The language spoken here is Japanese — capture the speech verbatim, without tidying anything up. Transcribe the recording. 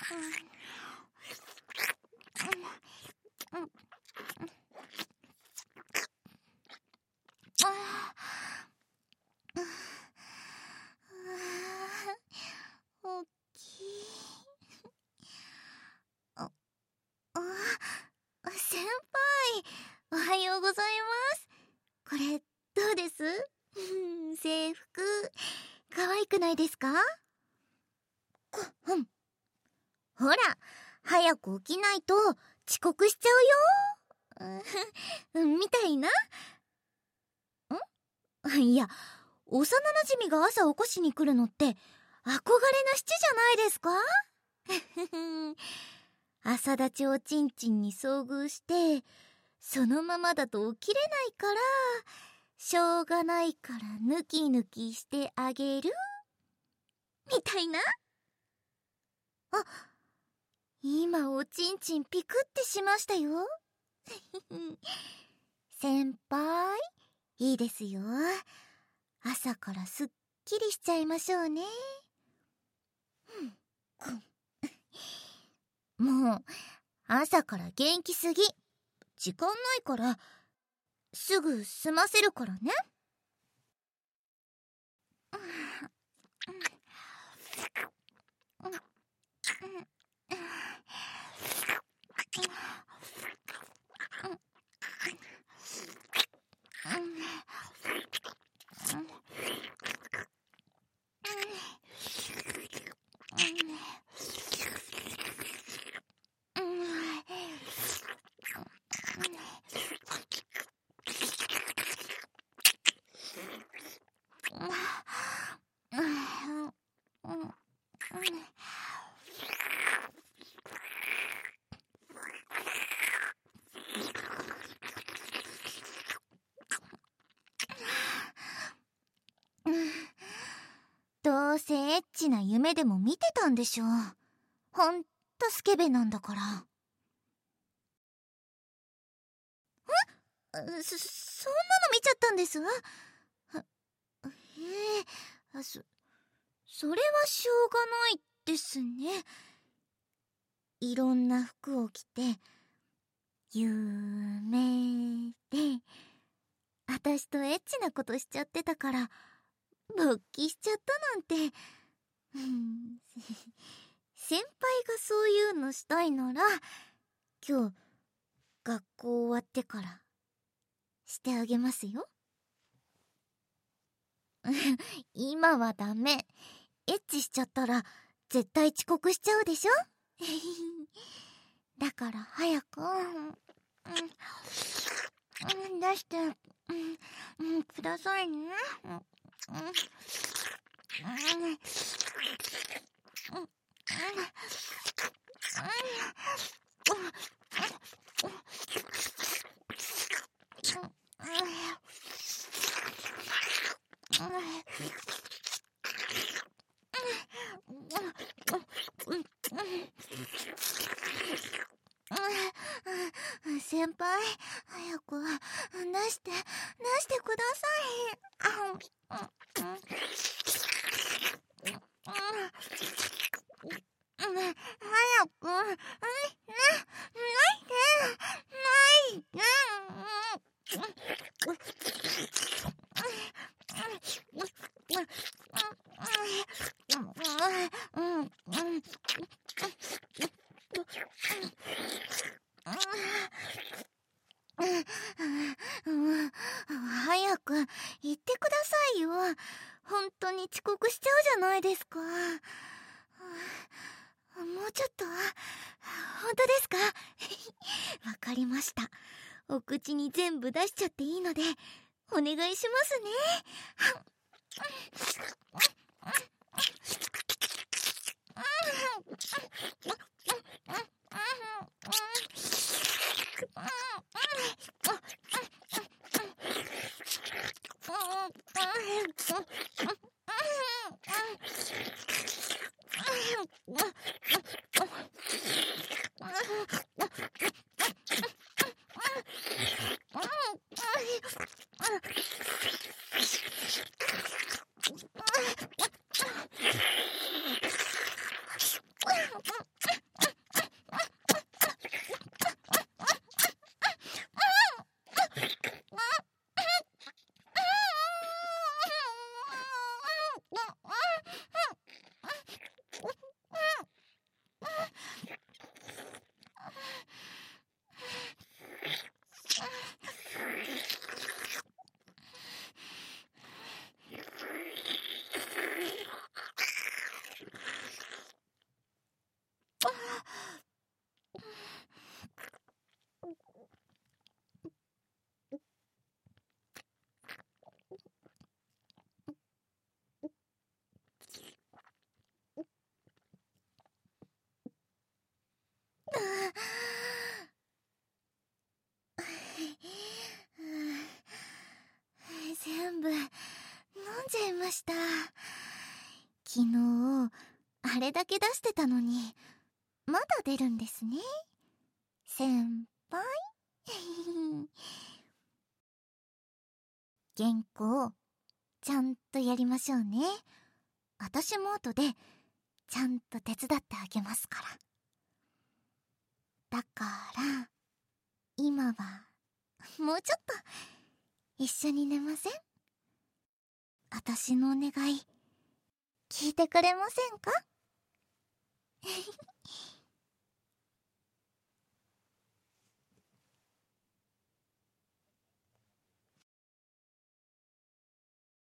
おっきい。あ、あ、先輩、おはようございます。これ、どうです？制服、可愛くないですか？こ、うん。ほら、早く起きないと遅刻しちゃうよ。うん、みたいな。ん？いや、幼馴染が朝起こしに来るのって憧れの七じゃないですか？朝立ちおちんちんに遭遇してそのままだと起きれないからしょうがないからヌキヌキしてあげるみたいな。あ、今おちんちんピクってしましたよ。先輩、いいですよ。朝からすっきりしちゃいましょうね。もう朝から元気すぎ。時間ないからすぐ済ませるからね。どうせエッチな夢でも見てたんでしょ。ほんとスケベなんだから。え？そ、そんなの見ちゃったんです？へえ、そ、それはしょうがないですね。いろんな服を着て夢で私とエッチなことしちゃってたから勃起しちゃったなんて。先輩がそういうのしたいなら今日学校終わってからしてあげますよ。今はダメ。エッチしちゃったら絶対遅刻しちゃうでしょ。だから早く、うん、うん、出して、うん、うん、くださいね。うん、うん、先輩、早く出して、出してください。早く、ないで、ないで。早く言ってくださいよ。本当に遅刻しちゃうじゃないですか。もうちょっと。本当ですか？わかりました。お口に全部出しちゃっていいのでお願いしますね。 ました。昨日あれだけ出してたのにまだ出るんですね、先輩。原稿ちゃんとやりましょうね。私も後でちゃんと手伝ってあげますから。だから今はもうちょっと一緒に寝ません？私のお願い聞いてくれませんか？